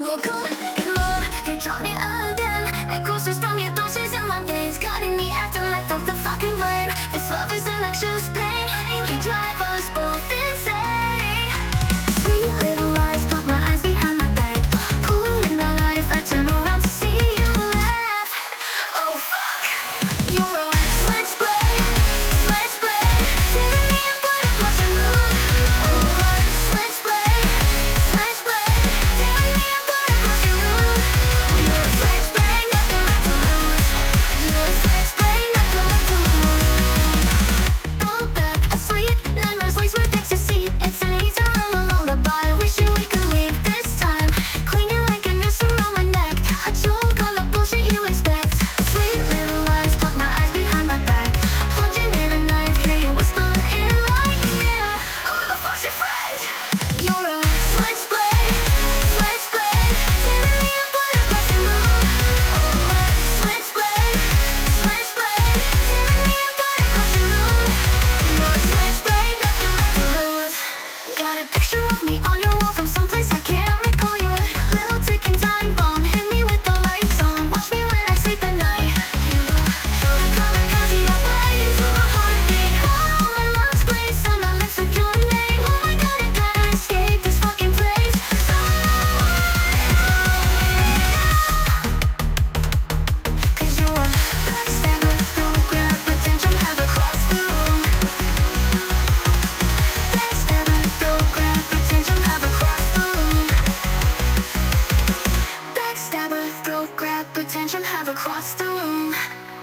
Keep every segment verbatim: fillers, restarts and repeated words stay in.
我哭给我给找你耳边，爱故事上面都是像满点 cutting me acting like the, the fucking blame. This love is an anxious pain. You drive us both insane. Sweet little lies, put my eyes behind my back. Pulling my life, I turn around to see you laugh. Oh fuck, you're a switchblade, switchblade, tearing me apart across the room. Oh, switchblade, switchblade, tearing me apart across the room. You're a switchblade, nothing left to lose. You're a switchblade, nothing left to lose. Pull back, a sweet lemons laced with ecstasy. It's an easy roll along the bar. Wishing we could leave this time. Clinging like a noose around my neck. A joke on the bullshit you expect. Sweet little lies, put my eyes behind my back. Plunging in a knife, hear you whisper in my ear. Who the fuck's your friend? You're a switchblade, switchblade, tearing me apart across the room. Oh, switchblade, switchblade, tearing me apart across the room. You're a switchblade, nothing left to lose. Got a picture of me on your wall from someplace I can't recall you. Little ticking time bomb, hit me with the lights on. Watch me when I sleep at night. You feel the kamikaze I blaze with my heartbeat. All my lungs blaze on my lips with your name. Oh my god, I gotta escape this fucking place. Cause you're a backstabber, don't grab attention, have a cross the room. Backstabber, don't grab attention, have a cross the room. Backstabber, don't grab attention, have a cross the room.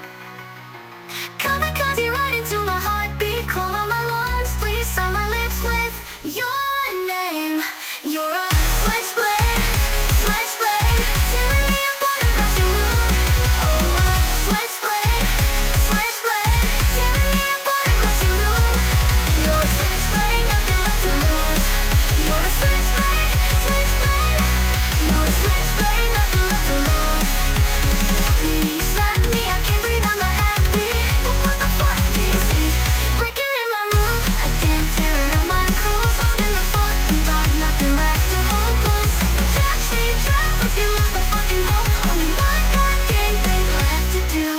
Kamikaze right into my heartbeat, call on my lungs, please sign my lips with your name. You're a switchblade, switchblade, tearing me apart across the room. Oh, a switchblade, switchblade, tearing me apart across the room. You're a switchblade, nothing left to lose. You're a switchblade, switchblade. You're a switchblade, nothing left to lose. Please let me, I can't breathe, I'm not happy. But what the fuck do you see? Breaking in my room, I can't tear it up my clothes. Holding the fucking dark, nothing left to hold close. Taxi trap, if you lose the fucking hope. Only one goddamn thing left to do.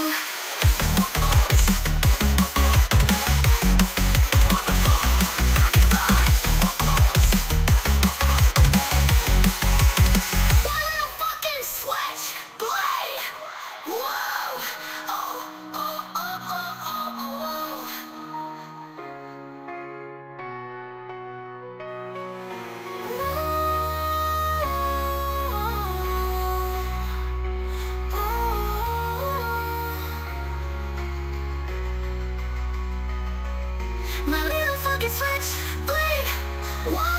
One little fucking switchblade. Whoa. Oh, oh, oh, oh, oh, oh. My little fucking switchblade. Whoa.